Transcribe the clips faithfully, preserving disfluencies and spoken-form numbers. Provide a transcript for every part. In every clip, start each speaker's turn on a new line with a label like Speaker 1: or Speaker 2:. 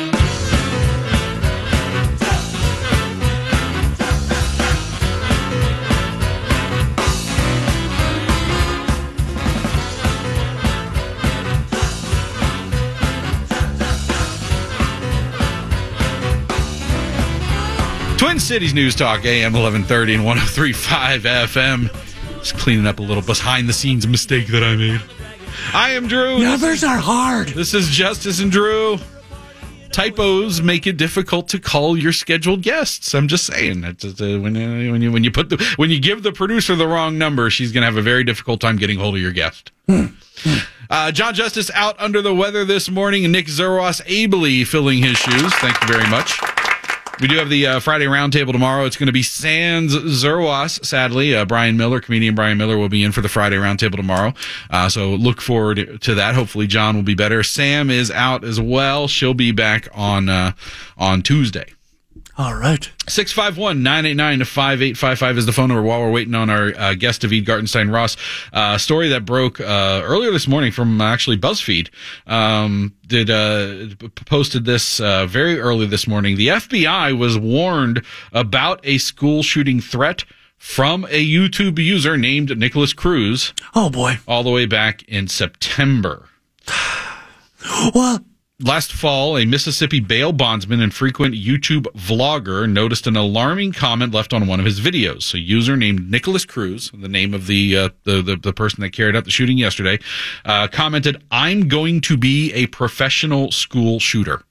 Speaker 1: Twin Cities News Talk, A M eleven thirty and one oh three point five F M. Just cleaning up a little behind-the-scenes mistake that I made. I am Drew.
Speaker 2: Numbers are hard.
Speaker 1: This is Justice and Drew. Typos make it difficult to call your scheduled guests. I'm just saying that uh, when uh, when you when you put the when you give the producer the wrong number, she's going to have a very difficult time getting hold of your guest. uh, John Justice out under the weather this morning, and Nick Zerwas ably filling his shoes. Thank you very much. We do have the uh, Friday Roundtable tomorrow. It's going to be sans Zerwas, sadly. Uh, Brian Miller, comedian Brian Miller, will be in for the Friday Roundtable tomorrow. Uh, so look forward to that. Hopefully John will be better. Sam is out as well. She'll be back on uh, on Tuesday.
Speaker 2: All right.
Speaker 1: six five one, nine eight nine, five eight five five is the phone number while we're waiting on our uh, guest, David Gartenstein-Ross. Uh, story that broke uh, earlier this morning from uh, actually BuzzFeed. Um, did uh, p- posted this uh, very early this morning. The F B I was warned about a school shooting threat from a YouTube user named Nicholas Cruz.
Speaker 2: Oh, boy.
Speaker 1: All the way back in September.
Speaker 2: Well,
Speaker 1: last fall, a Mississippi bail bondsman and frequent YouTube vlogger noticed an alarming comment left on one of his videos. A user named Nicholas Cruz, the name of the uh, the, the the person that carried out the shooting yesterday, uh, commented, "I'm going to be a professional school shooter."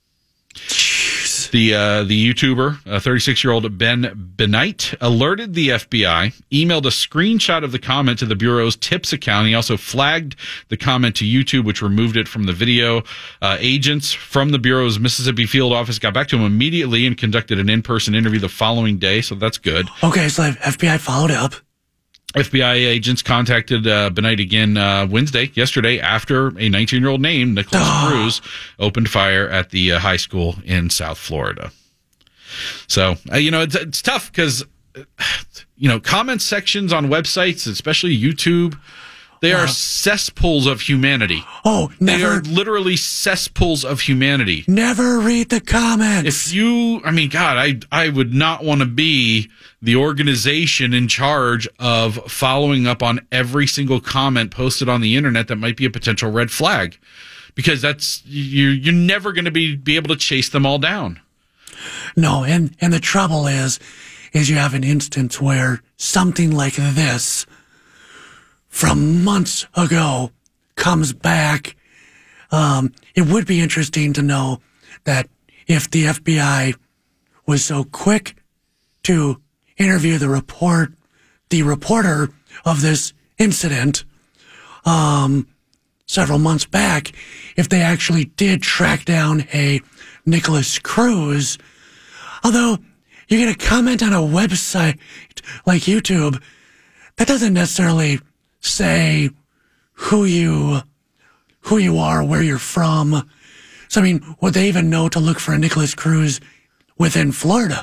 Speaker 1: The uh, the YouTuber, thirty-six-year-old Ben Benight, alerted the F B I, emailed a screenshot of the comment to the Bureau's tips account. He also flagged the comment to YouTube, which removed it from the video. Uh, agents from the Bureau's Mississippi field office got back to him immediately and conducted an in-person interview the following day, so that's good.
Speaker 2: Okay, so F B I followed up.
Speaker 1: F B I agents contacted uh, Benight again uh, Wednesday, yesterday, after a nineteen-year-old named Nicholas oh. Cruz opened fire at the uh, high school in South Florida. So, uh, you know, it's, it's tough because, you know, comment sections on websites, especially YouTube, they are uh, cesspools of humanity.
Speaker 2: Oh, never.
Speaker 1: They are literally cesspools of humanity.
Speaker 2: Never read the comments.
Speaker 1: If you, I mean, God, I, I would not want to be the organization in charge of following up on every single comment posted on the internet that might be a potential red flag, because that's, you're, you're never going to be, be able to chase them all down.
Speaker 2: No, and, and the trouble is, is you have an instance where something like this from months ago comes back. Um, it would be interesting to know that if the F B I was so quick to interview the report, the reporter of this incident, um, several months back, if they actually did track down a Nicholas Cruz. Although you're going to comment on a website like YouTube, that doesn't necessarily say who you, who you are, where you're from. So, I mean, would they even know to look for a Nicholas Cruz within Florida?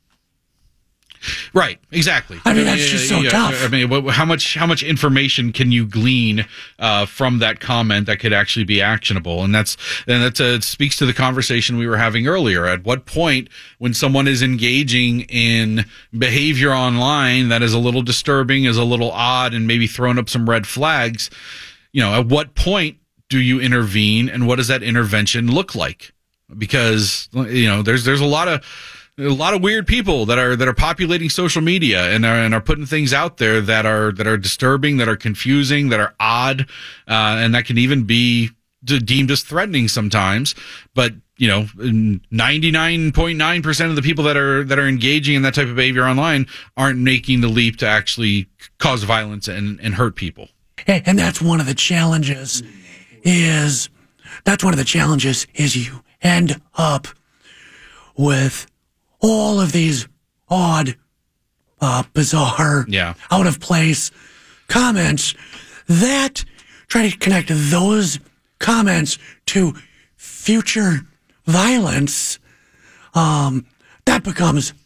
Speaker 1: Right, exactly.
Speaker 2: I mean, that's just so
Speaker 1: yeah,
Speaker 2: tough.
Speaker 1: I mean, how much how much information can you glean uh, from that comment that could actually be actionable? And that's and that uh, speaks to the conversation we were having earlier. At what point, when someone is engaging in behavior online that is a little disturbing, is a little odd, and maybe throwing up some red flags, you know, at what point do you intervene, and what does that intervention look like? Because, you know, there's there's a lot of a lot of weird people that are that are populating social media and are and are putting things out there that are that are disturbing, that are confusing, that are odd, uh, and that can even be deemed as threatening sometimes. But you know, ninety-nine point nine percent of the people that are that are engaging in that type of behavior online aren't making the leap to actually cause violence and, and hurt people.
Speaker 2: And that's one of the challenges. Is that's one of the challenges is you end up with all of these odd, uh, bizarre,
Speaker 1: yeah.
Speaker 2: out of place comments that try to connect those comments to future violence. Um, that becomes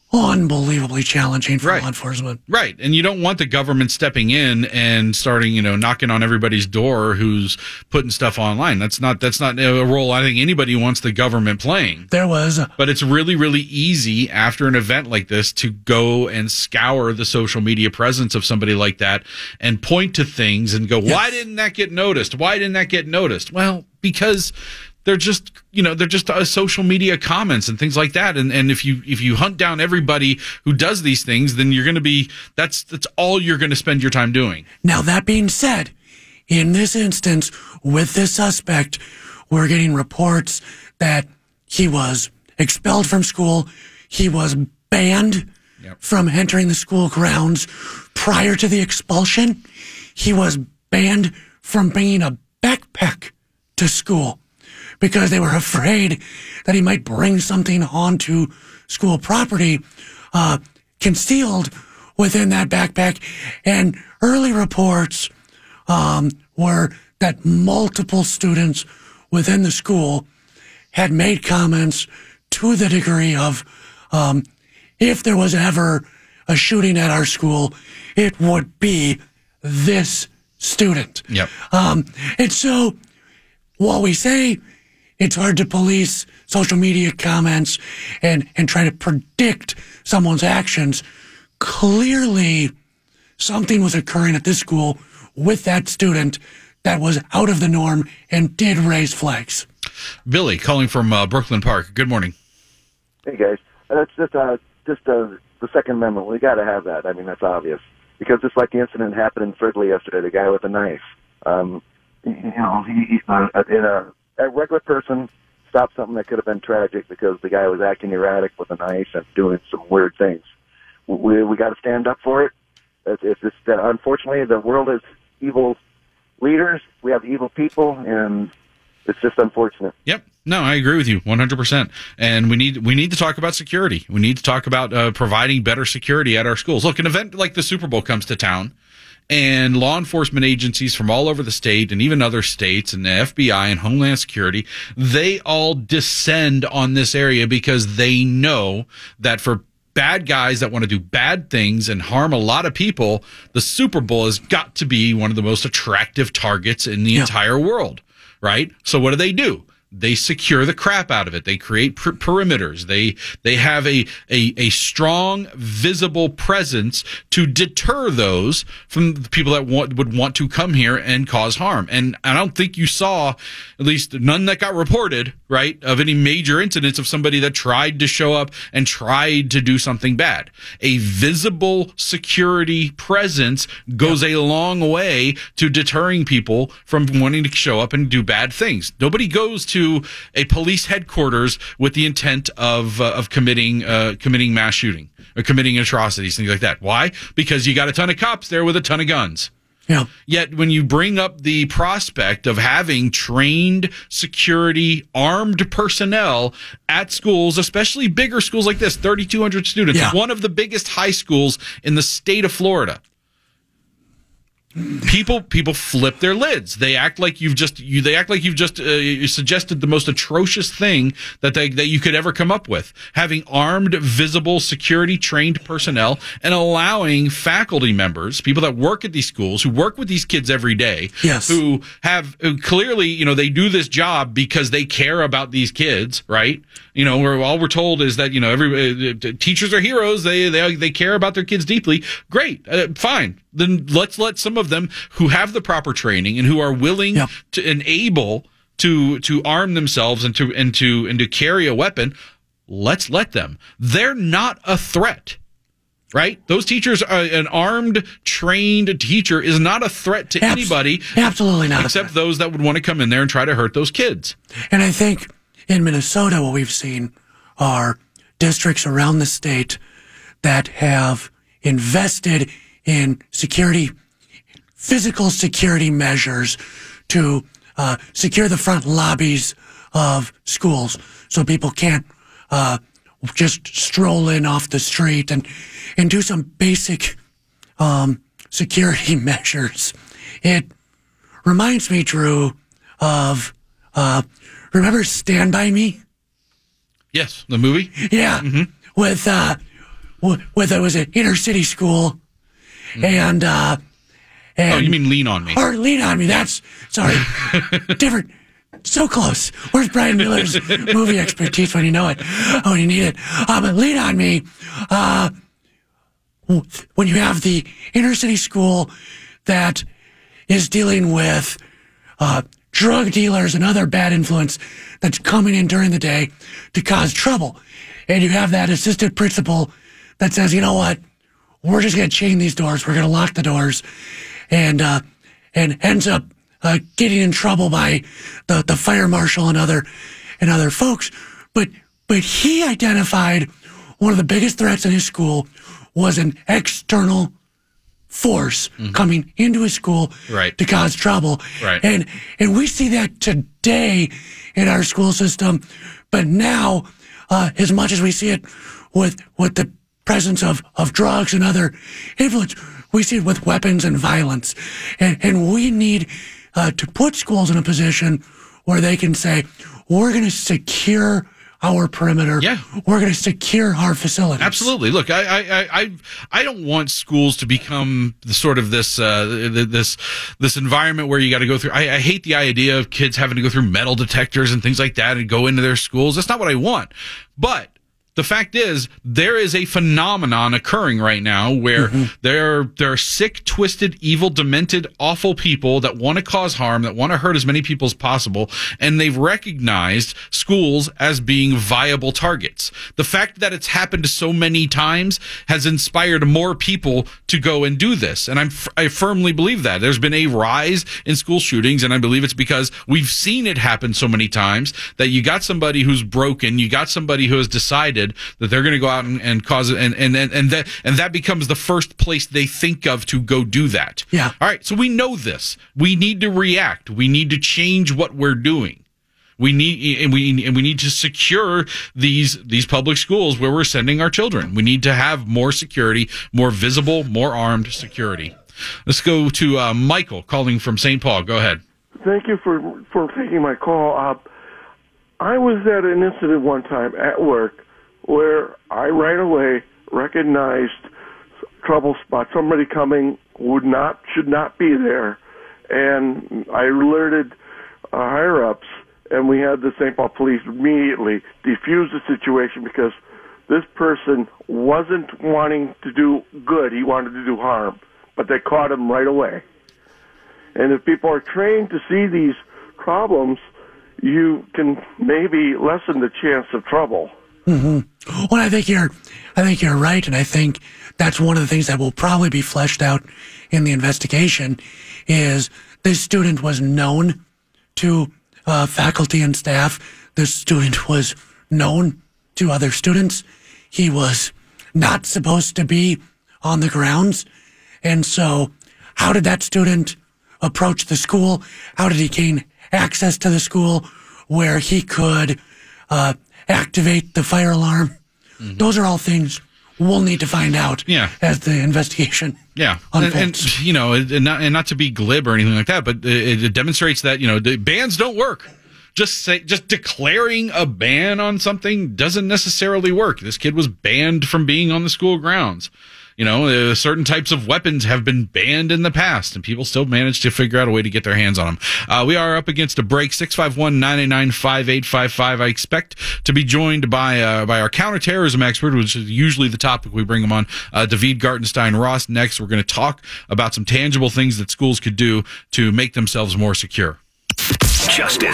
Speaker 2: unbelievably challenging for
Speaker 1: Right.
Speaker 2: law enforcement.
Speaker 1: Right. And you don't want the government stepping in and starting, you know, knocking on everybody's door who's putting stuff online. That's not, that's not a role I think anybody wants the government playing.
Speaker 2: There was,
Speaker 1: But it's really, really easy after an event like this to go and scour the social media presence of somebody like that and point to things and go,
Speaker 2: Yes.
Speaker 1: why didn't that get noticed? Why didn't that get noticed? Well, because they're just, you know, they're just uh, social media comments and things like that. And and if you if you hunt down everybody who does these things, then you're going to be, that's that's all you're going to spend your time doing.
Speaker 2: Now, that being said, in this instance, with this suspect, we're getting reports that he was expelled from school. He was banned
Speaker 1: Yep.
Speaker 2: from entering the school grounds prior to the expulsion. He was banned from bringing a backpack to school because they were afraid that he might bring something onto school property uh, concealed within that backpack. And early reports um, were that multiple students within the school had made comments to the degree of, um, if there was ever a shooting at our school, it would be this student.
Speaker 1: Yep.
Speaker 2: Um, and so while we say it's hard to police social media comments and, and try to predict someone's actions, clearly something was occurring at this school with that student that was out of the norm and did raise flags.
Speaker 1: Billy calling from uh, Brooklyn Park. Good morning.
Speaker 3: Hey guys, that's just uh, just uh, the Second Amendment. We got to have that. I mean, that's obvious because just like the incident happened in Fridley yesterday, the guy with the knife. Um, you know, he, he uh, in a, a regular person stopped something that could have been tragic because the guy was acting erratic with a knife and doing some weird things. We we got to stand up for it. It's, it's just, uh, unfortunately, the world is evil leaders. We have evil people, and it's just unfortunate.
Speaker 1: Yep. No, I agree with you one hundred percent. And we need we need to talk about security. We need to talk about uh, providing better security at our schools. Look, an event like the Super Bowl comes to town, and law enforcement agencies from all over the state and even other states and the F B I and Homeland Security, they all descend on this area because they know that for bad guys that want to do bad things and harm a lot of people, the Super Bowl has got to be one of the most attractive targets in the
Speaker 2: Yeah.
Speaker 1: entire world, right? So what do they do? They secure the crap out of it. They create per- perimeters. They they have a, a a strong, visible presence to deter those from the people that want, would want to come here and cause harm. And I don't think you saw, at least none that got reported, right, of any major incidents of somebody that tried to show up and tried to do something bad. A visible security presence goes a long way to deterring people from wanting to show up and do bad things. Nobody goes to a police headquarters with the intent of uh, of committing uh, committing mass shooting or committing atrocities, things like that. Why? Because you got a ton of cops there with a ton of guns.
Speaker 2: Yeah.
Speaker 1: Yet when you bring up the prospect of having trained security, armed personnel at schools, especially bigger schools like this, thirty-two hundred students,
Speaker 2: Yeah.
Speaker 1: one of the biggest high schools in the state of Florida, People people flip their lids. They act like you've just you. They act like you've just uh, suggested the most atrocious thing that they that you could ever come up with. Having armed, visible, security trained personnel and allowing faculty members, people that work at these schools, who work with these kids every day,
Speaker 2: Yes.
Speaker 1: who have who clearly, you know, they do this job because they care about these kids, right? You know, where all we're told is that, you know, every uh, teachers are heroes. They they they care about their kids deeply. Great, uh, fine. Then let's let some of them who have the proper training and who are willing
Speaker 2: Yep.
Speaker 1: to and able to to arm themselves and to and to and to carry a weapon. Let's let them. They're not a threat. Right? Those teachers are an armed, trained teacher is not a threat to
Speaker 2: Abs-
Speaker 1: anybody
Speaker 2: Absolutely not. a
Speaker 1: except
Speaker 2: threat.
Speaker 1: those that would want to come in there and try to hurt those kids.
Speaker 2: And I think in Minnesota, what we've seen are districts around the state that have invested in security, physical security measures to uh, secure the front lobbies of schools so people can't uh, just stroll in off the street and, and do some basic um, security measures. It reminds me, Drew, of, uh, remember Stand By Me?
Speaker 1: Yes, the movie.
Speaker 2: Yeah, with uh, with it was an inner city school, mm-hmm. and uh, and
Speaker 1: oh, you mean Lean on Me?
Speaker 2: Or Lean on Me? That's sorry, different. So close. Where's Brian Miller's movie expertise when you know it? Oh, when you need it. Uh, but Lean on Me. Uh, when you have the inner city school that is dealing with uh, drug dealers and other bad influence that's coming in during the day to cause trouble, and you have that assistant principal that says, you know what, we're just going to chain these doors, we're going to lock the doors, and uh, and ends up uh, getting in trouble by the, the fire marshal and other and other folks. But but he identified one of the biggest threats in his school was an external force mm-hmm. coming into his school
Speaker 1: right.
Speaker 2: to cause trouble.
Speaker 1: Right.
Speaker 2: And and we see that today in our school system. But now, uh, as much as we see it with with the presence of, of drugs and other influence, we see it with weapons and violence. And, and we need uh, to put schools in a position where they can say, we're going to secure our perimeter.
Speaker 1: Yeah.
Speaker 2: We're going to secure our facilities.
Speaker 1: Absolutely. Look, I, I, I, I don't want schools to become the sort of this, uh, this, this environment where you got to go through. I, I hate the idea of kids having to go through metal detectors and things like that and go into their schools. That's not what I want. But the fact is, there is a phenomenon occurring right now where mm-hmm. there, there are sick, twisted, evil, demented, awful people that want to cause harm, that want to hurt as many people as possible, and they've recognized schools as being viable targets. The fact that it's happened so many times has inspired more people to go and do this, and I'm, I firmly believe that. There's been a rise in school shootings, and I believe it's because we've seen it happen so many times that you got somebody who's broken, you got somebody who has decided that they're going to go out and, and cause it, and, and, and that, and that becomes the first place they think of to go do that.
Speaker 2: Yeah.
Speaker 1: All right. So we know this. We need to react. We need to change what we're doing. We need, and we, and we need to secure these, these public schools where we're sending our children. We need to have more security, more visible, more armed security. Let's go to uh, Michael calling from Saint Paul. Go ahead.
Speaker 4: Thank you for, for taking my call. Uh, I was at an incident one time at work where I right away recognized trouble spot, somebody coming would not, should not be there, and I alerted uh, higher-ups, and we had the Saint Paul Police immediately defuse the situation because this person wasn't wanting to do good, he wanted to do harm, but they caught him right away. And if people are trained to see these problems, you can maybe lessen the chance of trouble.
Speaker 2: Mm-hmm. Well, I think you're, I think you're right, and I think that's one of the things that will probably be fleshed out in the investigation. Is this student was known to uh, faculty and staff? This student was known to other students. He was not supposed to be on the grounds, and so how did that student approach the school? How did he gain access to the school where he could uh, activate the fire alarm? Mm-hmm. Those are all things we'll need to find out
Speaker 1: yeah.
Speaker 2: as the investigation
Speaker 1: yeah.
Speaker 2: unfolds.
Speaker 1: And, and, you know, and not, and not to be glib or anything like that, but it, it demonstrates that, you know, the bans don't work. Just say, just declaring a ban on something doesn't necessarily work. This kid was banned from being on the school grounds. You know, uh, certain types of weapons have been banned in the past, and people still manage to figure out a way to get their hands on them. Uh, we are up against a break. six five one, nine eight nine, five eight five five. I expect to be joined by uh, by our counterterrorism expert, which is usually the topic we bring him on, uh, David Gartenstein-Ross. Next, we're going to talk about some tangible things that schools could do to make themselves more secure.
Speaker 5: Justice.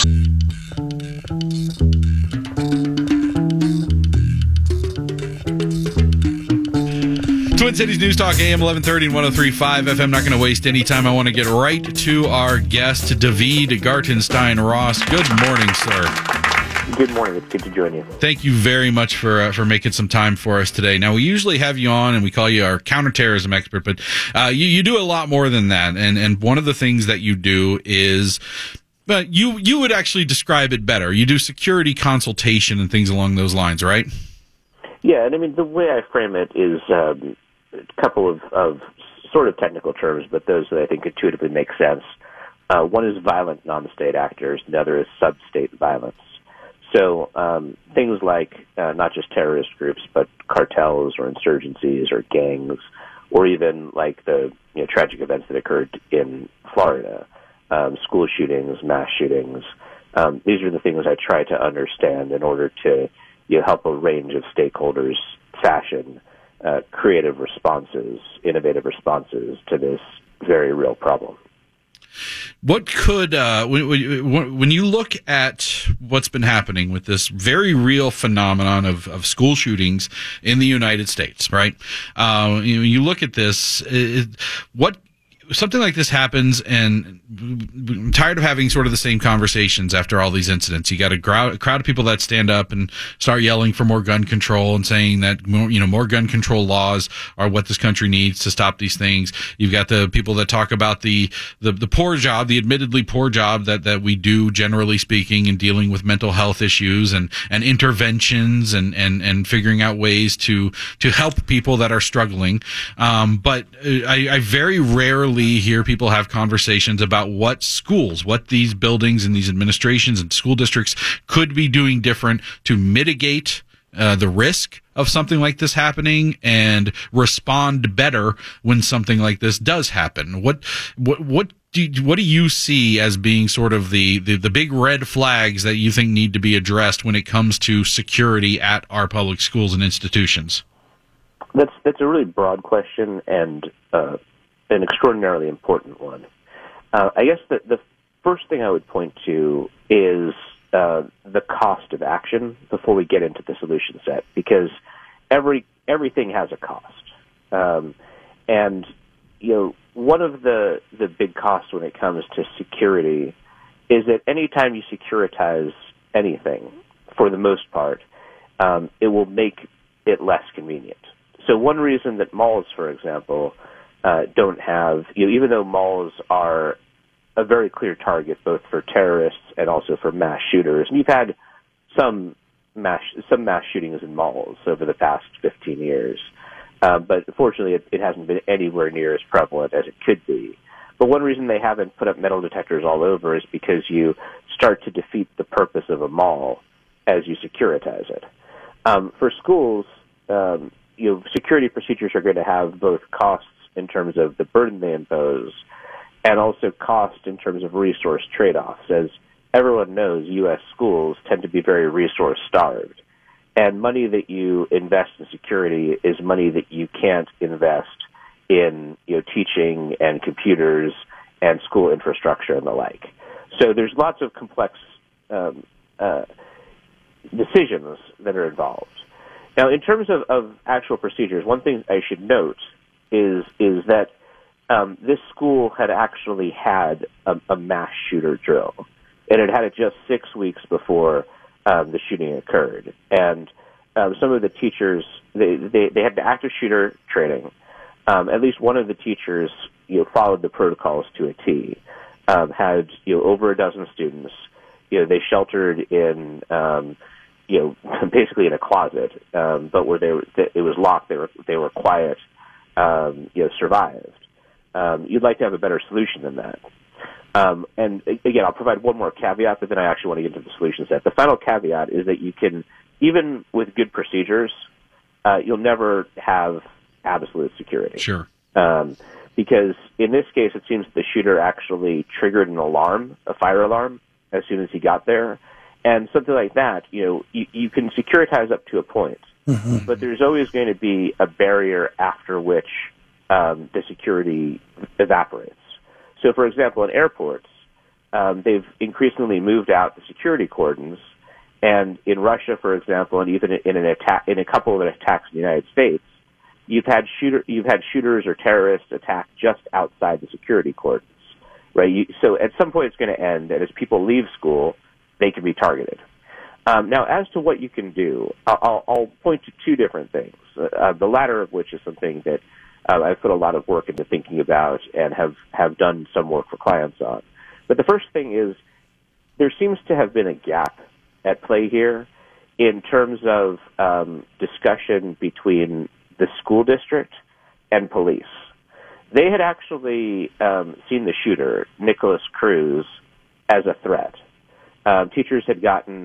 Speaker 1: Twin Cities News Talk, A M eleven thirty and one oh three point five F M. Not going to waste any time. I want to get right to our guest, David Gartenstein-Ross. Good morning, sir.
Speaker 6: Good morning. It's good to join you.
Speaker 1: Thank you very much for uh, for making some time for us today. Now, we usually have you on and we call you our counterterrorism expert, but uh, you, you do a lot more than that. And, and one of the things that you do is... But you you would actually describe it better. You do security consultation and things along those lines, right?
Speaker 6: Yeah, and I mean, the way I frame it is um, a couple of, of sort of technical terms, but those that I think intuitively make sense. Uh, one is violent non-state actors, and the other is sub-state violence. So um, things like uh, not just terrorist groups, but cartels or insurgencies or gangs, or even like the you know, tragic events that occurred in Florida, um, school shootings, mass shootings. Um, these are the things I try to understand in order to you know, help a range of stakeholders fashion uh, creative responses, innovative responses to this very real problem.
Speaker 1: What could, uh, when, when, when you look at what's been happening with this very real phenomenon of, of school shootings in the United States, right? Uh, you, you look at this, it, what, something like this happens, and I'm tired of having sort of the same conversations after all these incidents. You got a crowd, a crowd of people that stand up and start yelling for more gun control and saying that more, you know, more gun control laws are what this country needs to stop these things. You've got the people that talk about the, the, the poor job, the admittedly poor job that, that we do, generally speaking, in dealing with mental health issues and, and interventions and, and, and figuring out ways to, to help people that are struggling. Um, but I, I very rarely hear people have conversations about what schools, what these buildings and these administrations and school districts could be doing different to mitigate uh, the risk of something like this happening and respond better when something like this does happen. What, what, what do you, what do you see as being sort of the, the, the big red flags that you think need to be addressed when it comes to security at our public schools and institutions?
Speaker 6: That's, that's a really broad question, and, uh, an extraordinarily important one. Uh, I guess the, the first thing I would point to is uh, the cost of action before we get into the solution set, because every everything has a cost. Um, and, you know, one of the, the big costs when it comes to security is that anytime you securitize anything, for the most part, um, it will make it less convenient. So one reason that malls, for example, Uh, don't have, you know, even though malls are a very clear target both for terrorists and also for mass shooters, and you've had some mass some mass shootings in malls over the past fifteen years, uh, but fortunately it, it hasn't been anywhere near as prevalent as it could be. But one reason they haven't put up metal detectors all over is because you start to defeat the purpose of a mall as you securitize it. Um, for schools, um, you know, security procedures are going to have both costs in terms of the burden they impose, and also cost in terms of resource trade-offs. As everyone knows, U S schools tend to be very resource-starved, and money that you invest in security is money that you can't invest in, you know, teaching and computers and school infrastructure and the like. So there's lots of complex um, uh, decisions that are involved. Now, in terms of, of actual procedures, one thing I should note is is that um, this school had actually had a, a mass shooter drill, and it had it just six weeks before um, the shooting occurred. And um, some of the teachers, they, they, they had the active shooter training. Um, at least one of the teachers, you know, followed the protocols to a T. Um, had you know over a dozen students. You know, they sheltered in um, you know basically in a closet, um, but where they were, it was locked. They were they were quiet. Um, you know, survived. Um, you'd like to have a better solution than that. Um, and again, I'll provide one more caveat, but then I actually want to get into the solution set. The final caveat is that you can, even with good procedures, uh, you'll never have absolute security.
Speaker 1: Sure.
Speaker 6: Um, because in this case, it seems that the shooter actually triggered an alarm, a fire alarm, as soon as he got there. And something like that, you know, you, you can securitize up to a point. Mm-hmm. But there's always going to be a barrier after which um, the security evaporates. So, for example, in airports, um, they've increasingly moved out the security cordons. And in Russia, for example, and even in an attack, in a couple of attacks in the United States, you've had shooter, you've had shooters or terrorists attack just outside the security cordons, right? You, so, at some point, it's going to end, and as people leave school, they can be targeted. Um, now, as to what you can do, I'll, I'll point to two different things, uh, the latter of which is something that uh, I've put a lot of work into thinking about and have, have done some work for clients on. But the first thing is there seems to have been a gap at play here in terms of um, discussion between the school district and police. They had actually um, seen the shooter, Nicholas Cruz, as a threat. Um, teachers had gotten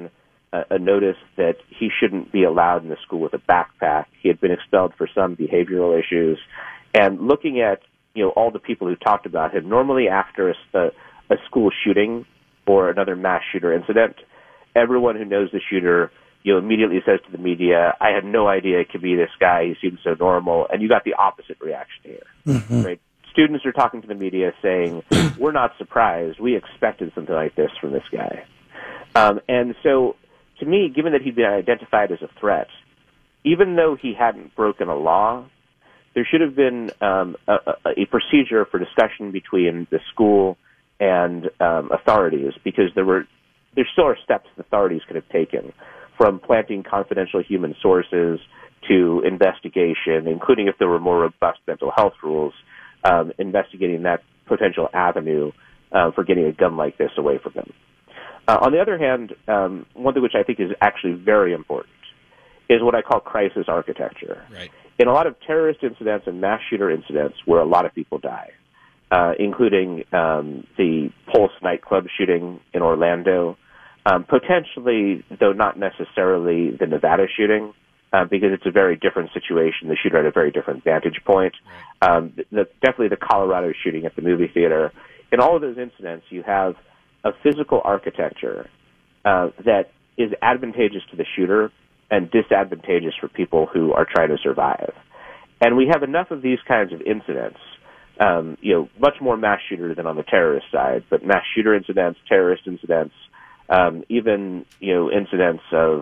Speaker 6: a, a notice that he shouldn't be allowed in the school with a backpack. He had been expelled for some behavioral issues. And looking at, you know, all the people who talked about him, normally after a, a school shooting or another mass shooter incident, everyone who knows the shooter, you know, immediately says to the media, I had no idea it could be this guy. He seems so normal. And you got the opposite reaction here, mm-hmm. right? Students are talking to the media saying, we're not surprised. We expected something like this from this guy. Um, and so, to me, given that he'd been identified as a threat, even though he hadn't broken a law, there should have been um, a, a procedure for discussion between the school and um, authorities, because there were there still are steps the authorities could have taken, from planting confidential human sources to investigation, including if there were more robust mental health rules, um, investigating that potential avenue uh, for getting a gun like this away from him. Uh, on the other hand, um, one thing which I think is actually very important is what I call crisis architecture.
Speaker 1: Right.
Speaker 6: In a lot of terrorist incidents and mass shooter incidents where a lot of people die, uh, including um, the Pulse nightclub shooting in Orlando, um, potentially, though not necessarily the Nevada shooting, uh, because it's a very different situation. The shooter had a very different vantage point. Right. Um, the, definitely the Colorado shooting at the movie theater. In all of those incidents, you have a physical architecture uh, that is advantageous to the shooter and disadvantageous for people who are trying to survive. And we have enough of these kinds of incidents, um, you know, much more mass shooter than on the terrorist side, but mass shooter incidents, terrorist incidents, um, even, you know, incidents of,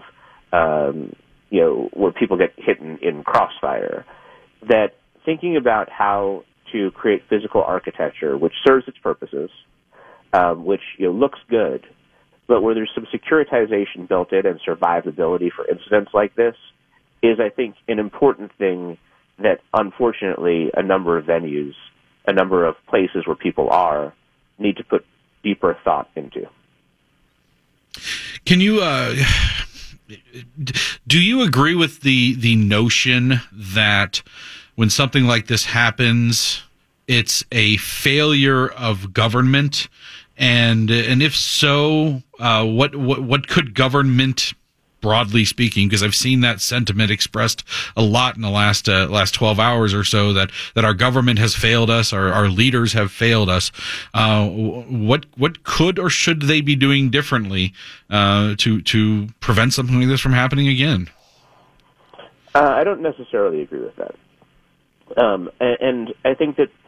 Speaker 6: um, you know, where people get hit in, in crossfire, that thinking about how to create physical architecture which serves its purposes, um, which, you know, looks good, but where there's some securitization built in and survivability for incidents like this, is, I think, an important thing that, unfortunately, a number of venues, a number of places where people are, need to put deeper thought into.
Speaker 1: Can you, uh, do you agree with the, the notion that when something like this happens, it's a failure of government? And and if so, uh, what, what what could government, broadly speaking, because I've seen that sentiment expressed a lot in the last uh, last twelve hours or so, that, that our government has failed us, our our leaders have failed us. Uh, what what could or should they be doing differently uh, to to prevent something like this from happening again?
Speaker 6: Uh, I don't necessarily agree with that, um, and, and I think that.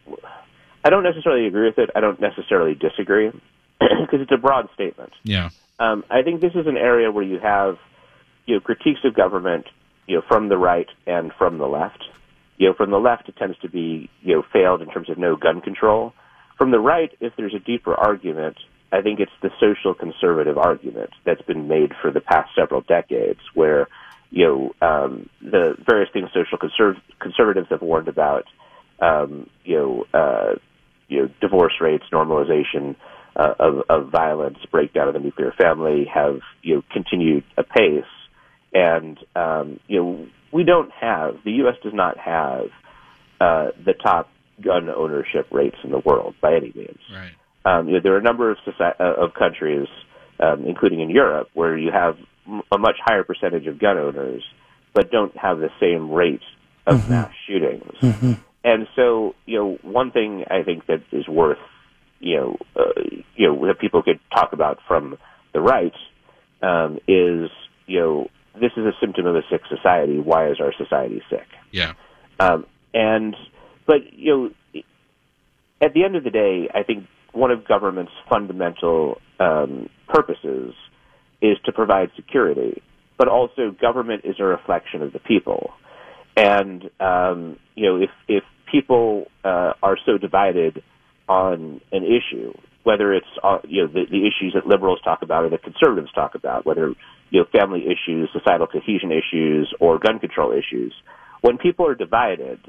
Speaker 6: I don't necessarily agree with it. I don't necessarily disagree, because it's a broad statement.
Speaker 1: Yeah.
Speaker 6: Um, I think this is an area where you have, you know, critiques of government, you know, from the right and from the left. You know, from the left, it tends to be, you know, failed in terms of no gun control. From the right, if there's a deeper argument, I think it's the social conservative argument that's been made for the past several decades, where, you know, um, the various things social conserv- conservatives have warned about, um, you know, uh, you know, divorce rates, normalization uh, of, of violence, breakdown of the nuclear family, have, you know, continued apace. And, um, you know, we don't have, the U S does not have uh, the top gun ownership rates in the world by any means.
Speaker 1: Right.
Speaker 6: Um, you know, there are a number of, society, uh, of countries, um, including in Europe, where you have m- a much higher percentage of gun owners, but don't have the same rate of mm-hmm. mass shootings. Mm-hmm. And so, you know, one thing I think that is worth, you know, uh, you know, that people could talk about from the right um, is, you know, this is a symptom of a sick society. Why is our society sick?
Speaker 1: Yeah.
Speaker 6: Um, and, but, you know, at the end of the day, I think one of government's fundamental um, purposes is to provide security, but also government is a reflection of the people. And, um, you know, if, if people uh, are so divided on an issue, whether it's, uh, you know, the, the issues that liberals talk about or that conservatives talk about, whether, you know, family issues, societal cohesion issues, or gun control issues, when people are divided,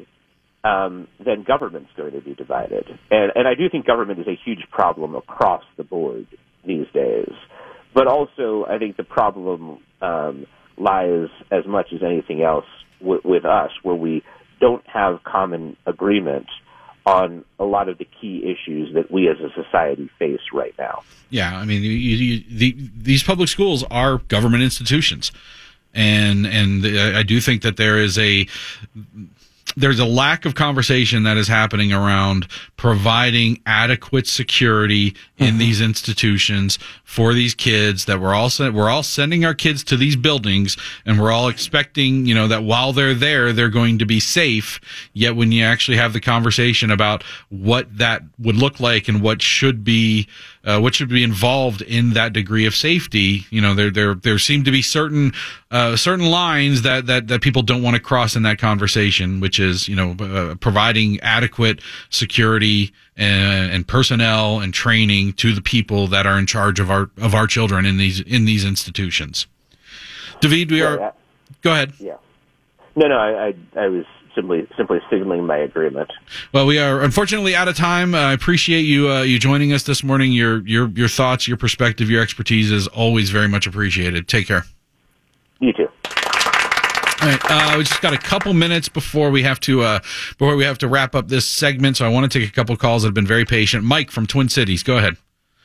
Speaker 6: um, then government's going to be divided. And, and I do think government is a huge problem across the board these days. But also, I think the problem um, lies as much as anything else with us, where we don't have common agreement on a lot of the key issues that we as a society face right now.
Speaker 1: Yeah, I mean, you, you, the, these public schools are government institutions, and and I do think that there is a there's a lack of conversation that is happening around providing adequate security in mm-hmm. these institutions for these kids, that we're all sent, we're all sending our kids to these buildings, and we're all expecting, you know, that while they're there, they're going to be safe. Yet when you actually have the conversation about what that would look like and what should be, uh, what should be involved in that degree of safety, you know, there, there, there seem to be certain, uh, certain lines that, that, that people don't want to cross in that conversation, which is, you know, uh, providing adequate security and, and personnel and training to the people that are in charge of our of our children in these in these institutions. David, we are. Go ahead.
Speaker 6: Yeah. No, no, I, I, I was simply simply signaling my agreement.
Speaker 1: Well, we are unfortunately out of time. I appreciate you uh, you joining us this morning. Your your your thoughts, your perspective, your expertise is always very much appreciated. Take care.
Speaker 6: You too.
Speaker 1: All right, uh, we just got a couple minutes before we have to uh, before we have to wrap up this segment. So I want to take a couple of calls that have been very patient. Mike from Twin Cities, go ahead.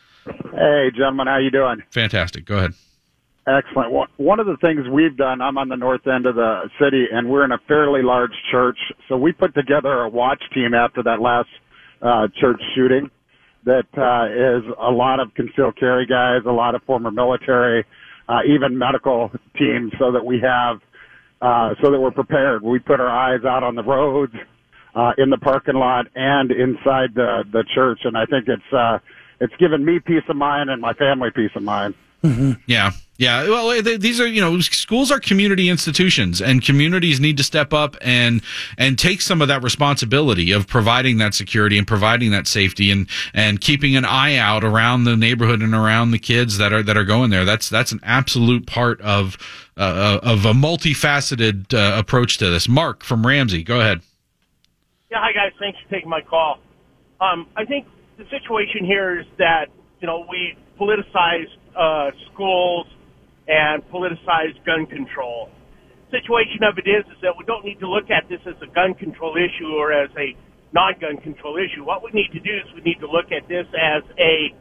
Speaker 5: Hey, gentlemen, how you doing?
Speaker 1: Fantastic. Go ahead.
Speaker 5: Excellent. One of the things we've done, I'm on the north end of the city, and we're in a fairly large church. So we put together a watch team after that last uh, church shooting that uh, is a lot of concealed carry guys, a lot of former military, uh, even medical teams, so that we have Uh, so that we're prepared. We put our eyes out on the roads, uh, in the parking lot, and inside the, the church. And I think it's, uh, it's given me peace of mind and my family peace of mind.
Speaker 1: Mm-hmm. Yeah. Yeah. Well, they, these are, you know, schools are community institutions, and communities need to step up and, and take some of that responsibility of providing that security and providing that safety and, and keeping an eye out around the neighborhood and around the kids that are, that are going there. That's, that's an absolute part of, uh, of a multifaceted uh, approach to this. Mark from Ramsey, go ahead.
Speaker 7: Yeah. Hi guys. Thanks for taking my call. Um, I think the situation here is that, you know, we politicized, uh, schools and politicized gun control. Situation of it is, is that we don't need to look at this as a gun control issue or as a non-gun control issue. What we need to do is we need to look at this as a,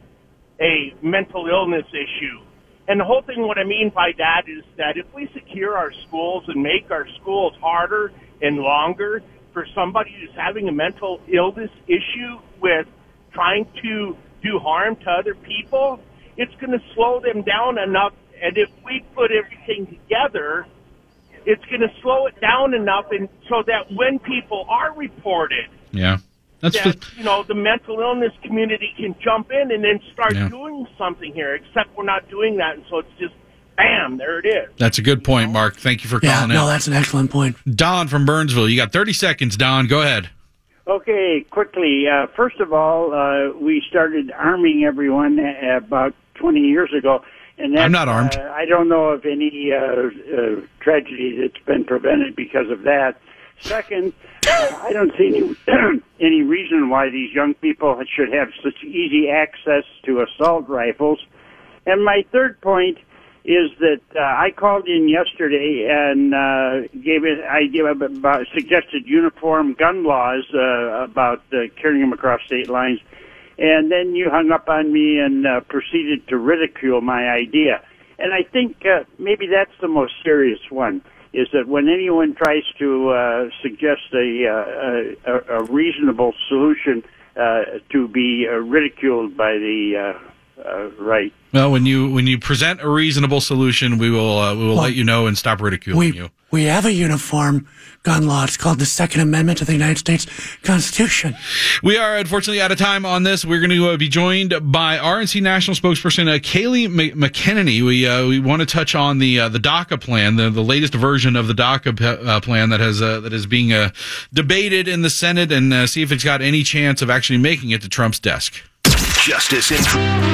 Speaker 7: a mental illness issue. And the whole thing, what I mean by that is that if we secure our schools and make our schools harder and longer for somebody who's having a mental illness issue with trying to do harm to other people, it's going to slow them down enough. And if we put everything together, it's going to slow it down enough, and so that when people are reported,
Speaker 1: yeah, that's
Speaker 7: that,
Speaker 1: the,
Speaker 7: you know, the mental illness community can jump in and then start
Speaker 1: yeah.
Speaker 7: doing something here. Except we're not doing that, and so it's just bam, there it is.
Speaker 1: That's a good point, Mark. Thank you for
Speaker 2: yeah,
Speaker 1: calling in.
Speaker 2: No, that's an excellent point.
Speaker 1: Don from Burnsville, you got thirty seconds. Don, go ahead.
Speaker 8: Okay, quickly. Uh, first of all, uh, we started arming everyone about twenty years ago. And that,
Speaker 1: I'm not armed.
Speaker 8: Uh, I don't know of any uh, uh, tragedy that's been prevented because of that. Second, uh, I don't see any any reason why these young people should have such easy access to assault rifles. And my third point is that uh, I called in yesterday and uh, gave it. I gave about suggested uniform gun laws uh, about uh, carrying them across state lines. And then you hung up on me and uh, proceeded to ridicule my idea. And I think uh, maybe that's the most serious one, is that when anyone tries to uh, suggest a, uh, a, a reasonable solution uh, to be uh, ridiculed by the uh, uh, right.
Speaker 1: Well, when you when you present a reasonable solution, we will uh, we will well, let you know and stop ridiculing
Speaker 2: we,
Speaker 1: you.
Speaker 2: We have a uniform gun law. It's called the Second Amendment to the United States Constitution.
Speaker 1: We are unfortunately out of time on this. We're going to uh, be joined by R N C National Spokesperson uh, Kayleigh McEnany. We uh, we want to touch on the uh, the DACA plan, the, the latest version of the DACA uh, plan that has uh, that is being uh, debated in the Senate, and uh, see if it's got any chance of actually making it to Trump's desk.
Speaker 9: Justice in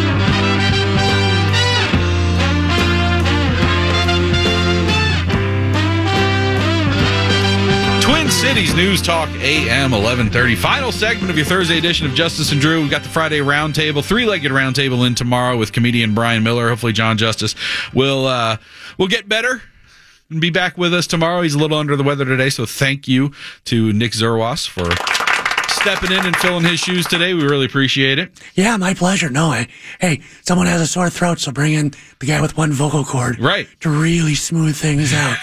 Speaker 1: Twin Cities News Talk A M eleven thirty. Final segment of your Thursday edition of Justice and Drew. We've got the Friday roundtable, three-legged roundtable in tomorrow with comedian Brian Miller. Hopefully John Justice will uh, will get better and be back with us tomorrow. He's a little under the weather today, so thank you to Nick Zerwas for stepping in and filling his shoes today. We really appreciate it.
Speaker 2: Yeah, my pleasure. No, I, hey, someone has a sore throat, so bring in the guy with one vocal cord.
Speaker 1: Right.
Speaker 2: To really smooth things out.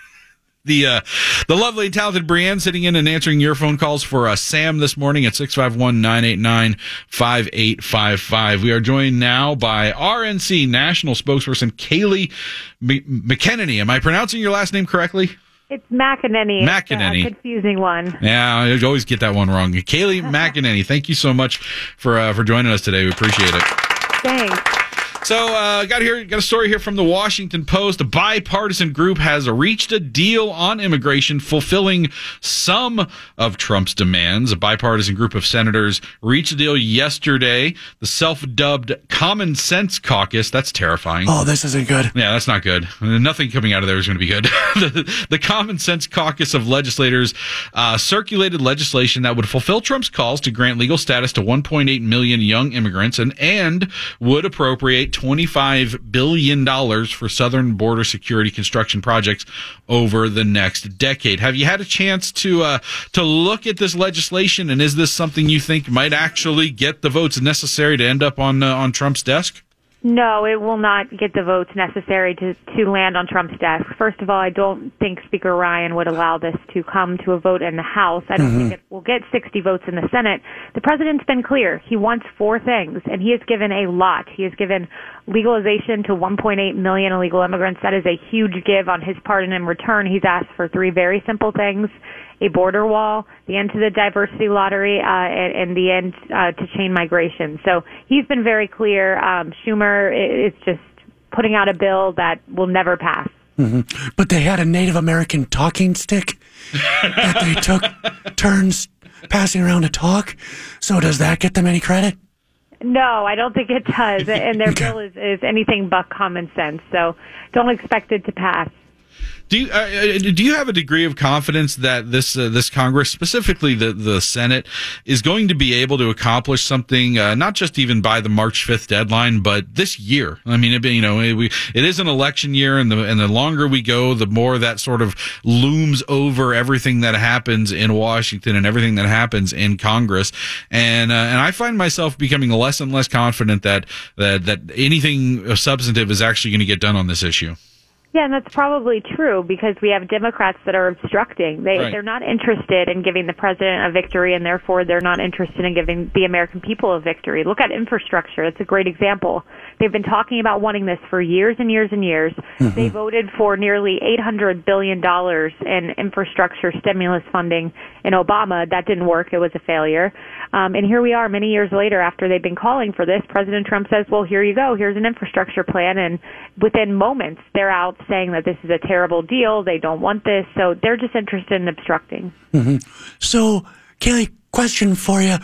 Speaker 1: The uh, the lovely and talented Brienne sitting in and answering your phone calls for uh, Sam this morning at six five one, nine eight nine, five eight five five. We are joined now by R N C National Spokesperson Kayleigh M- McEnany. Am I pronouncing your last name correctly?
Speaker 9: It's McEnany.
Speaker 1: McEnany.
Speaker 9: It's a confusing one.
Speaker 1: Yeah, I always get that one wrong. Kayleigh McEnany, thank you so much for uh, for joining us today. We appreciate it.
Speaker 9: Thanks.
Speaker 1: So, uh, got here, got a story here from the Washington Post. A bipartisan group has reached a deal on immigration, fulfilling some of Trump's demands. A bipartisan group of senators reached a deal yesterday. The self-dubbed Common Sense Caucus. That's terrifying.
Speaker 2: Oh, this isn't good.
Speaker 1: Yeah, that's not good. Nothing coming out of there is going to be good. the, the Common Sense Caucus of legislators uh, circulated legislation that would fulfill Trump's calls to grant legal status to one point eight million young immigrants and, and would appropriate twenty-five billion dollars for southern border security construction projects over the next decade. Have you had a chance to uh, to look at this legislation, and is this something you think might actually get the votes necessary to end up on uh, on Trump's desk?
Speaker 9: No, it will not get the votes necessary to, to land on Trump's desk. First of all, I don't think Speaker Ryan would allow this to come to a vote in the House. I don't mm-hmm. think it will get sixty votes in the Senate. The president's been clear. He wants four things, and he has given a lot. He has given legalization to one point eight million illegal immigrants. That is a huge give on his part, and in return, he's asked for three very simple things: a border wall, the end to the diversity lottery, uh, and, and the end uh, to chain migration. So he's been very clear. Um, Schumer is just putting out a bill that will never pass.
Speaker 2: Mm-hmm. But they had a Native American talking stick that they took turns passing around to talk. So does that get them any credit?
Speaker 9: No, I don't think it does. And their okay. bill is, is anything but common sense. So don't expect it to pass.
Speaker 1: Do you uh, do you have a degree of confidence that this uh, this Congress, specifically the the Senate, is going to be able to accomplish something, uh, not just even by the March fifth deadline, but this year? I mean, it, you know, it, we, it is an election year, and the and the longer we go, the more that sort of looms over everything that happens in Washington and everything that happens in Congress. And uh, and I find myself becoming less and less confident that that that anything substantive is actually going to get done on this issue.
Speaker 9: Yeah, and that's probably true because we have Democrats that are obstructing. They,
Speaker 1: right.
Speaker 9: They're not interested in giving the president a victory, and therefore they're not interested in giving the American people a victory. Look at infrastructure. It's a great example. They've been talking about wanting this for years and years and years. Mm-hmm. They voted for nearly eight hundred billion dollars in infrastructure stimulus funding in Obama. That didn't work. It was a failure. Um, and here we are many years later after they've been calling for this. President Trump says, well, here you go. Here's an infrastructure plan. And within moments, they're out saying that this is a terrible deal. They don't want this. So they're just interested in obstructing.
Speaker 2: Mm-hmm. So, Kayleigh, question for you.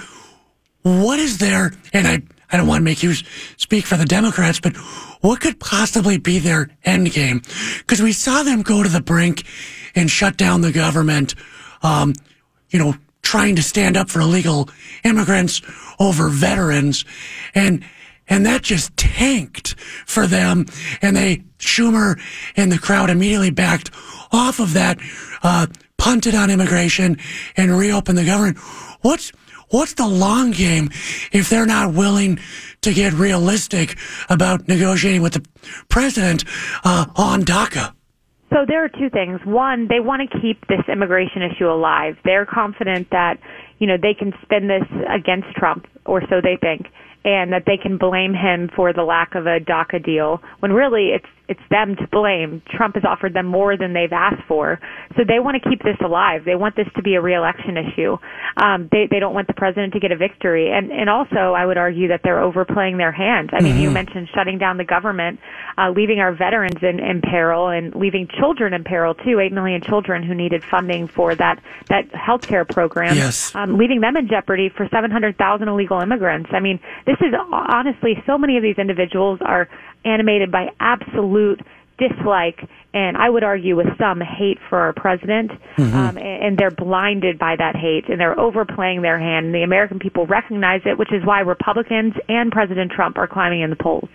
Speaker 2: What is there, and I, I don't want to make you speak for the Democrats, but what could possibly be their end game? Because we saw them go to the brink and shut down the government, um, you know, trying to stand up for illegal immigrants over veterans. And And that just tanked for them. And they, Schumer and the crowd immediately backed off of that, uh, punted on immigration and reopened the government. What's, what's the long game if they're not willing to get realistic about negotiating with the president, uh, on DACA?
Speaker 9: So there are two things. One, they want to keep this immigration issue alive. They're confident that, you know, they can spin this against Trump, or so they think, and that they can blame him for the lack of a DACA deal, when really it's it's them to blame. Trump has offered them more than they've asked for. So they want to keep this alive. They want this to be a re-election issue. Um, they, they don't want the president to get a victory. And, and also, I would argue that they're overplaying their hand. I mean, mm-hmm. you mentioned shutting down the government, uh, leaving our veterans in, in peril, and leaving children in peril, too. Eight million children who needed funding for that, that health care program.
Speaker 2: Yes.
Speaker 9: Um, leaving them in jeopardy for seven hundred thousand illegal immigrants. I mean, this is honestly, so many of these individuals are animated by absolute dislike, and I would argue with some hate for our president, mm-hmm. um, and, and they're blinded by that hate, and they're overplaying their hand, and the American people recognize it, which is why Republicans and President Trump are climbing in the polls.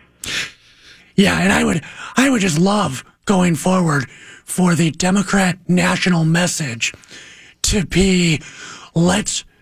Speaker 2: Yeah, and I would, I would just love going forward for the Democrat national message to be, let's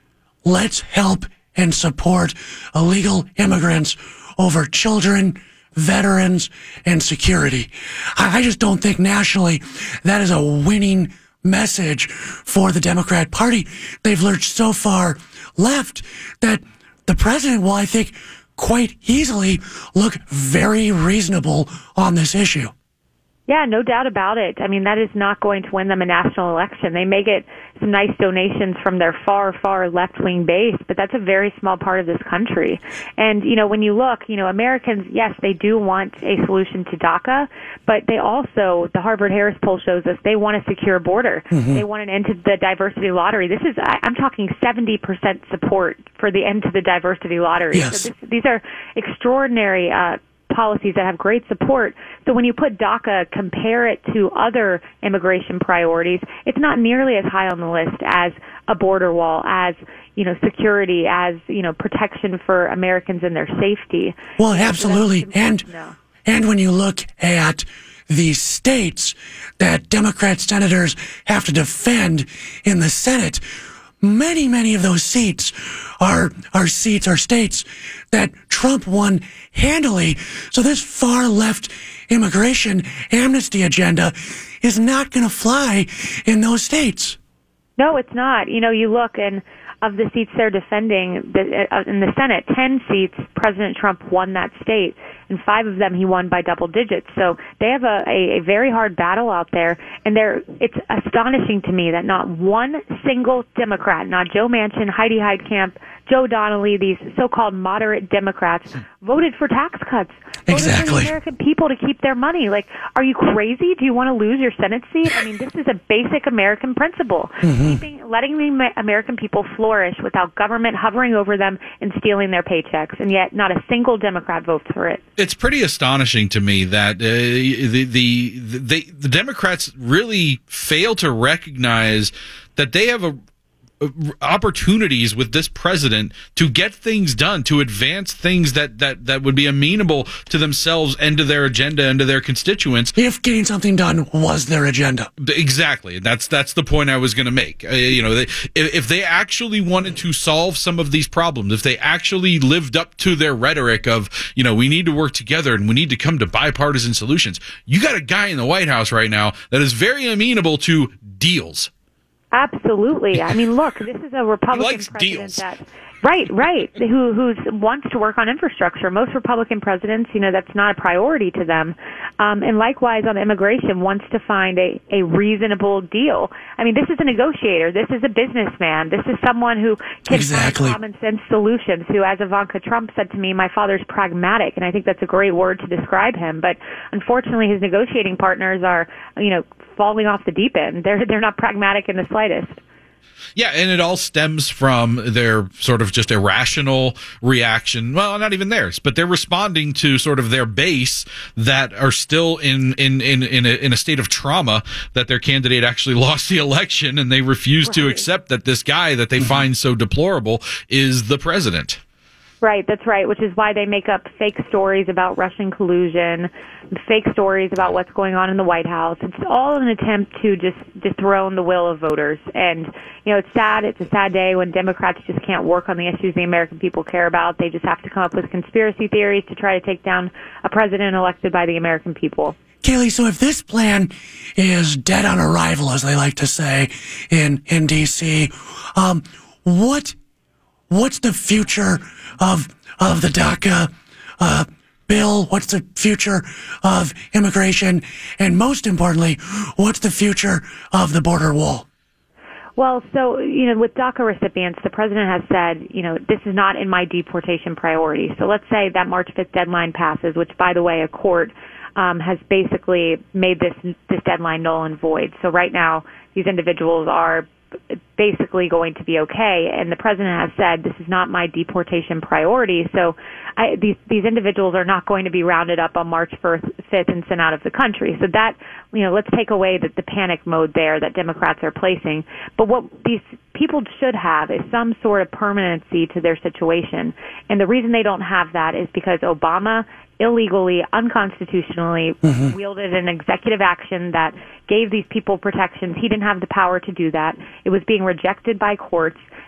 Speaker 2: let's help and support illegal immigrants over children, veterans, and security. I, I just don't think nationally that is a winning message for the Democrat Party. They've lurched so far left that the president will, I think, quite easily look very reasonable on this issue.
Speaker 9: Yeah, no doubt about it. I mean, that is not going to win them a national election. They may get some nice donations from their far, far left-wing base, but that's a very small part of this country. And, you know, when you look, you know, Americans, yes, they do want a solution to DACA, but they also, the Harvard-Harris poll shows us, they want a secure border. Mm-hmm. They want an end to the diversity lottery. This is, I'm talking seventy percent support for the end to the diversity lottery.
Speaker 2: Yes.
Speaker 9: So this, these are extraordinary uh policies that have great support. So when you put DACA, compare it to other immigration priorities, it's not nearly as high on the list as a border wall, as, you know, security, as, you know, protection for Americans and their safety.
Speaker 2: Well, absolutely.
Speaker 9: So
Speaker 2: and
Speaker 9: no.
Speaker 2: and when you look at the states that Democrat senators have to defend in the Senate, many, many of those seats are are seats, are states that Trump won handily. So this far left immigration amnesty agenda is not going to fly in those states.
Speaker 9: No, it's not. You know, you look, and of the seats they're defending the, uh, in the Senate, ten seats, President Trump won that state, and five of them he won by double digits. So they have a, a, a very hard battle out there, and they're, it's astonishing to me that not one single Democrat, not Joe Manchin, Heidi Heitkamp, Joe Donnelly, these so-called moderate Democrats, voted for tax cuts. Voted
Speaker 2: Exactly.
Speaker 9: for the American people to keep their money. Like, are you crazy? Do you want to lose your Senate seat? I mean, this is a basic American principle. Mm-hmm. Keeping, letting the American people flourish without government hovering over them and stealing their paychecks. And yet not a single Democrat votes for it.
Speaker 1: It's pretty astonishing to me that uh, the, the, the, the Democrats really fail to recognize that they have a opportunities with this president to get things done, to advance things that, that, that would be amenable to themselves and to their agenda and to their constituents.
Speaker 2: If getting something done was their agenda.
Speaker 1: Exactly. That's that's the point I was going to make. Uh, you know, they, if, if they actually wanted to solve some of these problems, if they actually lived up to their rhetoric of, you know, we need to work together and we need to come to bipartisan solutions, you got a guy in the White House right now that is very amenable to deals.
Speaker 9: Absolutely. I mean, look, this is a Republican
Speaker 1: he likes
Speaker 9: president
Speaker 1: deals.
Speaker 9: that, right, right, who who's wants to work on infrastructure. Most Republican presidents, you know, that's not a priority to them. Um, and likewise on immigration, wants to find a, a reasonable deal. I mean, this is a negotiator. This is a businessman. This is someone who can
Speaker 2: exactly.
Speaker 9: find common sense solutions, who, as Ivanka Trump said to me, my father's pragmatic. And I think that's a great word to describe him. But unfortunately, his negotiating partners are, you know, falling off the deep end. They're they're not pragmatic in the slightest.
Speaker 1: Yeah, and it all stems from their sort of just irrational reaction. Well, not even theirs, but they're responding to sort of their base that are still in in in in a, in a state of trauma that their candidate actually lost the election, and they refuse right. to accept that this guy that they find so deplorable is the president.
Speaker 9: Right, that's right, which is why they make up fake stories about Russian collusion, fake stories about what's going on in the White House. It's all an attempt to just dethrone the will of voters. And, you know, it's sad. It's a sad day when Democrats just can't work on the issues the American people care about. They just have to come up with conspiracy theories to try to take down a president elected by the American people.
Speaker 2: Kaylee, so if this plan is dead on arrival, as they like to say in, in D C, um, what what's the future of of the DACA uh, bill? What's the future of immigration? And most importantly, what's the future of the border wall?
Speaker 9: Well, so, you know, with DACA recipients, the president has said, you know, this is not in my deportation priority. So let's say that March fifth deadline passes, which, by the way, a court um, has basically made this this deadline null and void. So right now, these individuals are basically going to be okay, and the president has said this is not my deportation priority. So I, these these individuals are not going to be rounded up on March fifth and sent out of the country. So that, you know, let's take away the, the panic mode there that Democrats are placing. But what these people should have is some sort of permanency to their situation, and the reason they don't have that is because Obama illegally, unconstitutionally mm-hmm. wielded an executive action that gave these people protections. He didn't have the power to do that. It was being rejected by courts.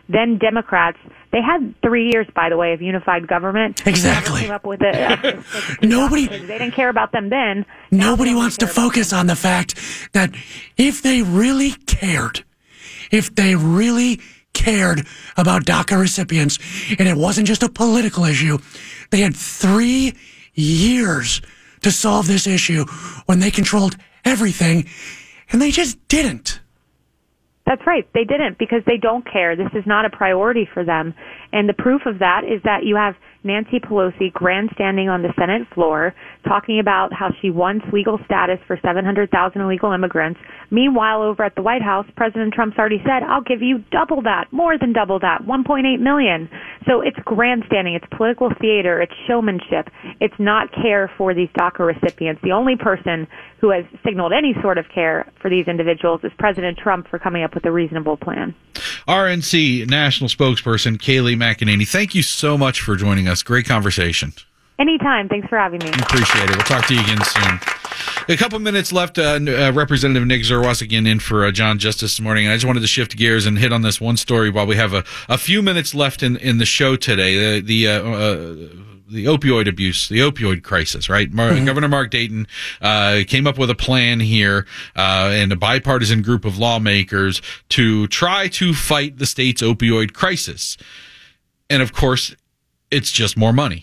Speaker 9: then Democrats. They had three years, by the way, of unified government.
Speaker 2: Exactly.
Speaker 9: They came up with it.
Speaker 2: Nobody.
Speaker 9: They didn't care about them then.
Speaker 2: Nobody wants to focus on the fact that if they really cared, if they really cared about DACA recipients, and it wasn't just a political issue, they had three years to solve this issue when they controlled everything, and they just didn't.
Speaker 9: That's right. They didn't because they don't care. This is not a priority for them. And the proof of that is that you have Nancy Pelosi grandstanding on the Senate floor talking about how she wants legal status for seven hundred thousand illegal immigrants. Meanwhile, over at the White House, President Trump's already said, I'll give you double that, more than double that, one point eight million. So it's grandstanding. It's political theater. It's showmanship. It's not care for these DACA recipients. The only person who has signaled any sort of care for these individuals is President Trump for coming up with a reasonable plan.
Speaker 1: R N C National Spokesperson Kayleigh McEnany, thank you so much for joining us. Great conversation.
Speaker 9: Anytime. Thanks for having me.
Speaker 1: Appreciate it. We'll talk to you again soon. A couple minutes left. Uh, uh, Representative Nick Zerwas again in for uh, John Justice this morning. And I just wanted to shift gears and hit on this one story while we have a, a few minutes left in, in the show today. The, the uh, uh, the opioid abuse, the opioid crisis, right? Mar- mm-hmm. Governor Mark Dayton uh, came up with a plan here uh, and a bipartisan group of lawmakers to try to fight the state's opioid crisis. And of course, it's just more money.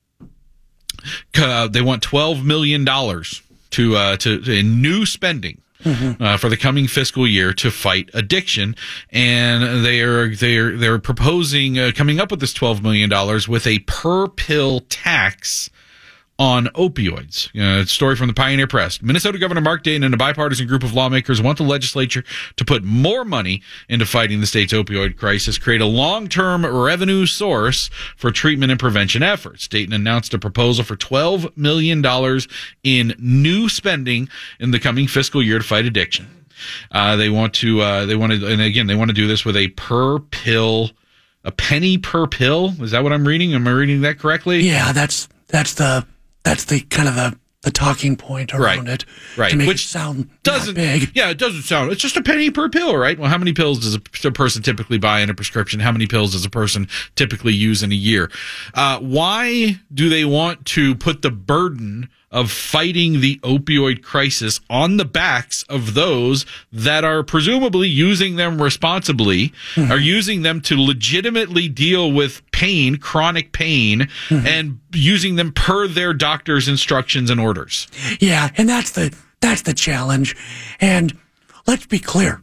Speaker 1: Uh, they want twelve million dollars to, uh, to, to in new spending. Mm-hmm. Uh, for the coming fiscal year to fight addiction, and they are they are they're proposing uh, coming up with this twelve million dollars with a per pill tax on opioids. Uh, a story from the Pioneer Press. Minnesota Governor Mark Dayton and a bipartisan group of lawmakers want the legislature to put more money into fighting the state's opioid crisis, create a long-term revenue source for treatment and prevention efforts. Dayton announced a proposal for twelve million dollars in new spending in the coming fiscal year to fight addiction. Uh, they want to, uh, they want to, and again, they want to do this with a per pill, a penny per pill. Is that what I'm reading? Am I reading that correctly?
Speaker 2: Yeah, that's, that's the, That's the kind of the, the talking point around
Speaker 1: right.
Speaker 2: it.
Speaker 1: Right.
Speaker 2: To make
Speaker 1: Which
Speaker 2: it sound
Speaker 1: doesn't,
Speaker 2: big.
Speaker 1: Yeah, it doesn't sound. It's just a penny per pill, right? Well, how many pills does a, a person typically buy in a prescription? How many pills does a person typically use in a year? Uh, why do they want to put the burden of fighting the opioid crisis on the backs of those that are presumably using them responsibly, mm-hmm. are using them to legitimately deal with pain, chronic pain, mm-hmm. and using them per their doctor's instructions and orders?
Speaker 2: Yeah, and that's the that's the challenge. And let's be clear,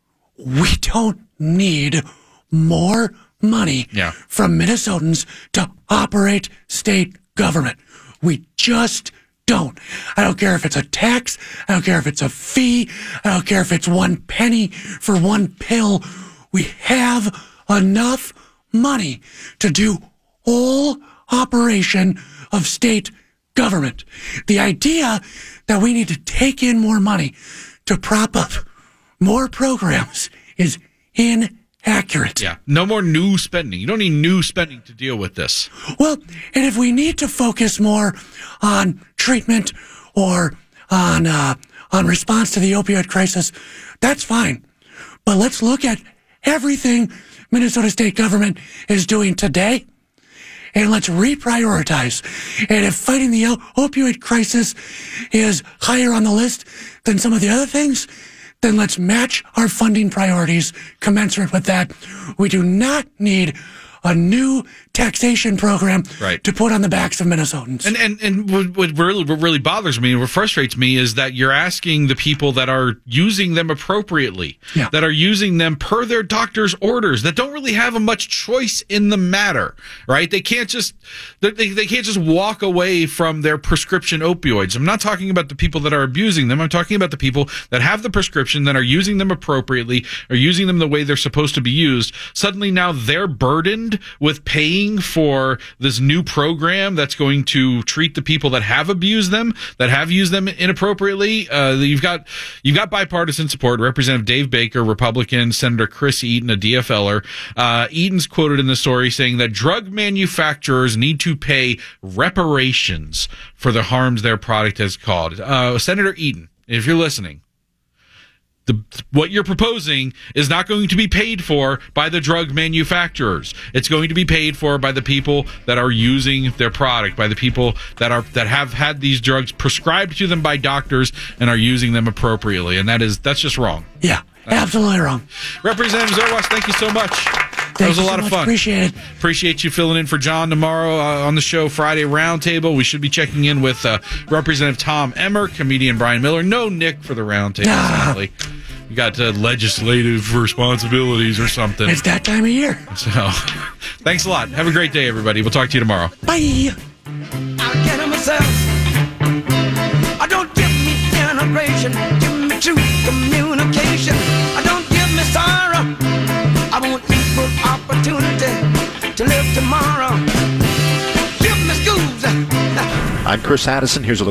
Speaker 2: we don't need more money
Speaker 1: yeah.
Speaker 2: from Minnesotans to operate state government. We just don't. I don't care if it's a tax. I don't care if it's a fee. I don't care if it's one penny for one pill. We have enough money to do all operation of state government. The idea that we need to take in more money to prop up more programs is inaccurate.
Speaker 1: Yeah. No more new spending. You don't need new spending to deal with this.
Speaker 2: Well, and if we need to focus more on treatment or on uh, on response to the opioid crisis, that's fine. But let's look at everything Minnesota state government is doing today, and let's reprioritize. And if fighting the opioid crisis is higher on the list than some of the other things, then let's match our funding priorities commensurate with that. We do not need a new taxation program
Speaker 1: right.
Speaker 2: to put on the backs of Minnesotans.
Speaker 1: And and and what, what really what really bothers me and what frustrates me is that you're asking the people that are using them appropriately,
Speaker 2: yeah.
Speaker 1: that are using them per their doctor's orders, that don't really have a much choice in the matter, right? They can't just they they can't just walk away from their prescription opioids. I'm not talking about the people that are abusing them. I'm talking about the people that have the prescription, that are using them appropriately, are using them the way they're supposed to be used. Suddenly now they're burdened with paying for this new program that's going to treat the people that have abused them, that have used them inappropriately. Uh, you've got you've got bipartisan support. Representative Dave Baker, Republican, Senator Chris Eaton, a D F L er. Uh, Eaton's quoted in the story saying that drug manufacturers need to pay reparations for the harms their product has caused. Uh, Senator Eaton, if you're listening, The, what you're proposing is not going to be paid for by the drug manufacturers. It's going to be paid for by the people that are using their product, by the people that are that have had these drugs prescribed to them by doctors and are using them appropriately. And that is that's just wrong.
Speaker 2: Yeah, absolutely wrong.
Speaker 1: Representative Zerwas, thank you so much.
Speaker 2: Thank
Speaker 1: That was a
Speaker 2: you
Speaker 1: lot
Speaker 2: so
Speaker 1: of
Speaker 2: much.
Speaker 1: fun.
Speaker 2: Appreciate it.
Speaker 1: Appreciate you filling in for John tomorrow uh, on the show Friday Roundtable. We should be checking in with uh, Representative Tom Emmer, comedian Brian Miller. No Nick for the Roundtable,
Speaker 2: Ah.
Speaker 1: sadly. You got uh, legislative responsibilities or something.
Speaker 2: It's that time of year.
Speaker 1: So, thanks a lot. Have a great day, everybody. We'll talk to you tomorrow.
Speaker 2: Bye.
Speaker 10: I'll get it myself. I don't give me integration, give me true communication. I don't give me sorrow. I want equal opportunity to live tomorrow. Give me schools.
Speaker 11: I'm Chris Addison. Here's a look